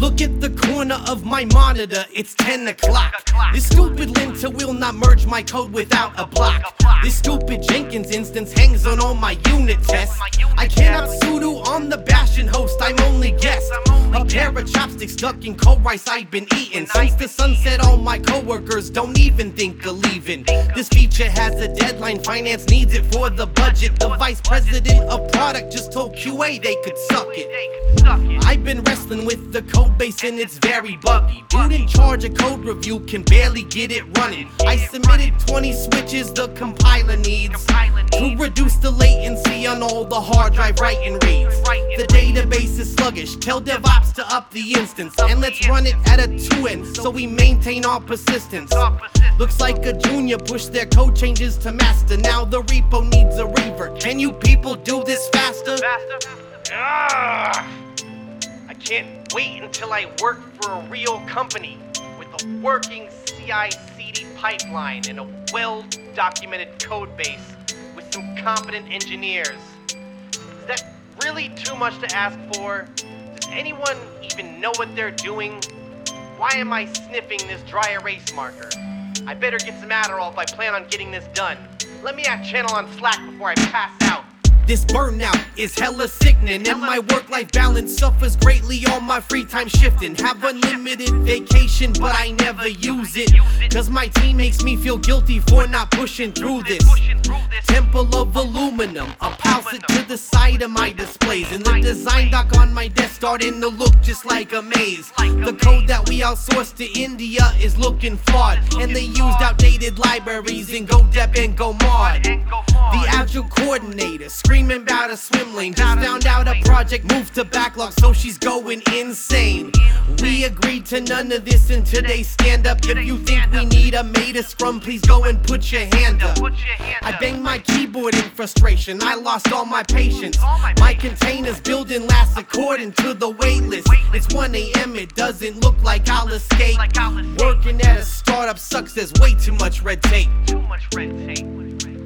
Look at the corner of my monitor, it's 10 o'clock. This stupid linter will not merge my code without a block. This stupid Jenkins instance hangs on all my unit tests. I cannot sudo on the Bastion host, I'm only guest. A pair of chopsticks stuck in cold rice I've been eating. Since the sunset, all my coworkers don't even think of leaving. This feature has a deadline, finance needs it for the budget. The vice president of product just told QA they could suck it. I've been wrestling with the code base and it's very buggy. Dude in charge of code review can barely get it running. I submitted 20 switches the compiler needs to reduce the latency on all the hard drive write and reads. The database is sluggish, tell DevOps to up the instance, and let's run it at a 2N so we maintain our persistence. Looks like a junior pushed their code changes to master. Now the repo needs a revert. Can you people do this faster? I can't wait until I work for a real company with a working CI/CD pipeline and a well-documented code base with some competent engineers. Is that really too much to ask for? Does anyone even know what they're doing? Why am I sniffing this dry erase marker? I better get some Adderall if I plan on getting this done. Let me add channel on Slack before I pass out. This burnout is hella sickening, and my work-life balance suffers greatly on my free time shifting. Have unlimited vacation, but I never use it, cause my team makes me feel guilty for not pushing through this. Temple of aluminum, I'll pass it to the side of my displays, and the design doc on my desk starting to look just like a maze. The code that we outsourced to India is looking flawed, and they used outdated libraries in GoDep and GoMod. The agile coordinator screaming about a swim lane just found out a project moved to backlog, so she's going insane. We agreed to none of this in today's stand-up. If you think we need a meta scrum, please go and put your hand up. I banged my keyboard in frustration, I lost all my patience. My containers building last according to the waitlist. It's 1 AM, it doesn't look like I'll escape. Working at a startup sucks, there's way too much red tape.